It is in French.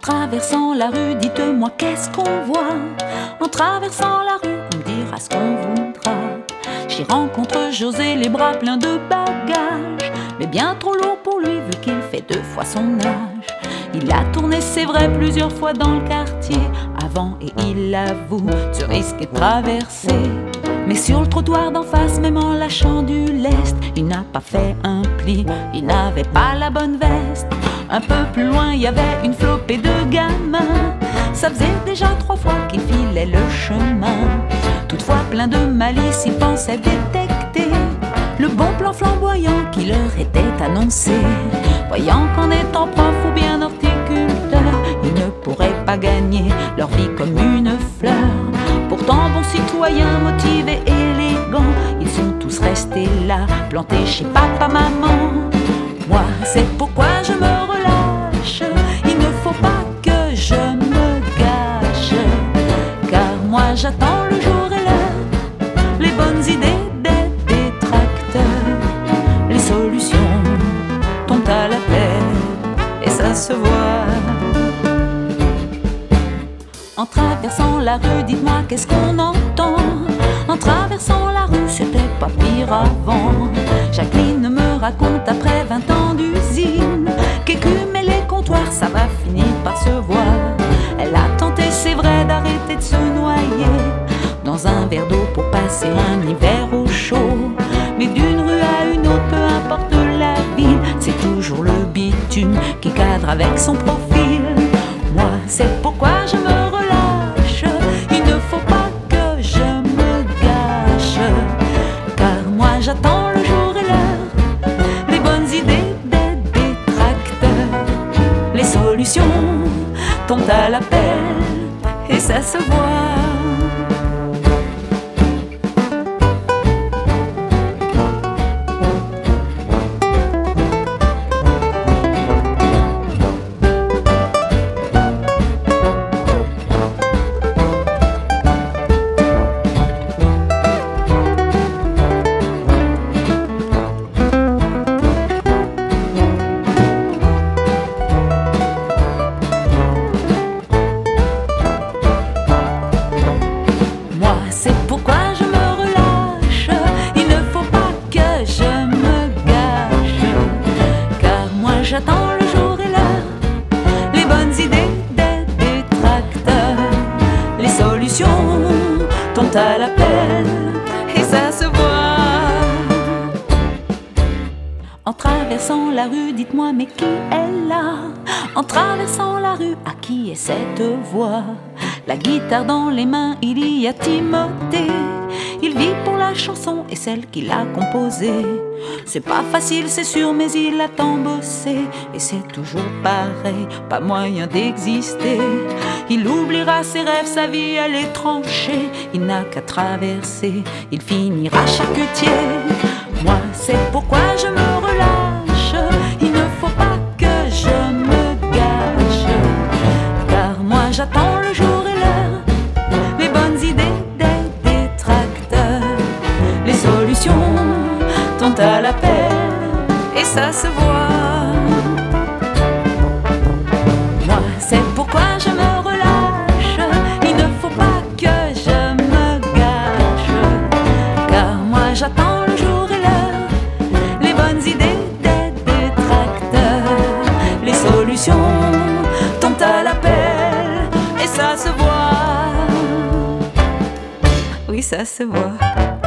traversant la rue, dites-moi qu'est-ce qu'on voit. En traversant la rue, on me dira ce qu'on voudra. J'y rencontre José, les bras pleins de bagages, mais bien trop lourd pour lui vu qu'il fait 2 fois son âge. Il a tourné, c'est vrai, plusieurs fois dans le quartier avant, et il avoue se risquer de traverser. Mais sur le trottoir d'en face, même en lâchant du lest, il n'a pas fait un pli, il n'avait pas la bonne veste. Un peu plus loin, il y avait une flopée de gamins. Ça faisait déjà 3 fois qu'il filait le chemin. Toutefois plein de malice, il pensait détecter le bon plan flamboyant qui leur était annoncé. Voyant qu'en étant prof ou bien horticulteur, ils ne pourraient pas gagner leur vie comme une fleur. Pourtant bons citoyens, motivés, élégants, ils sont tous restés là, plantés chez papa, maman. Moi, c'est pourquoi je me relâche, il ne faut pas que je me gâche, car moi j'attends le jour et l'heure, les bonnes idées des détracteurs. Les solutions tombent à la peine, et ça se voit. En traversant la rue, dites-moi qu'est-ce qu'on entend. En traversant la rue, c'était pas pire avant. Jacqueline me raconte après 20 ans d'usine qu'écumer les comptoirs, ça va finir par se voir. Elle a tenté, c'est vrai, d'arrêter de se noyer dans un verre d'eau pour passer un hiver au chaud. Mais d'une rue à une autre, peu importe la ville, c'est toujours le bitume qui cadre avec son profil. Moi, c'est pourquoi je me relâche, il ne faut pas que je me gâche, car moi j'attends le jour et l'heure, les bonnes idées des détracteurs. Les solutions tombent à l'appel, et ça se voit. C'est pourquoi je me relâche, il ne faut pas que je me gâche, car moi j'attends le jour et l'heure, les bonnes idées des détracteurs. Les solutions tombent à l'appel, et ça se voit. En traversant la rue, dites-moi mais qui est là? En traversant la rue, à qui est cette voix? La guitare dans les mains, il y a Timothée. Il vit pour la chanson et celle qu'il a composée. C'est pas facile, c'est sûr, mais il a tant bossé. Et c'est toujours pareil, pas moyen d'exister. Il oubliera ses rêves, sa vie elle est tranchée. Il n'a qu'à traverser, il finira charcutier. Moi, c'est pourquoi je me relâche, il ne faut pas que je me gâche, car moi j'attends le jour et l'heure, les bonnes idées des détracteurs. Les solutions tombent à l'appel, et ça se voit. Moi, c'est pourquoi je me relâche, il ne faut pas que je me gâche, car moi j'attends le jour et l'heure, les bonnes idées des détracteurs. Les solutions tombent à l'appel, et ça se voit. Oui, ça se voit.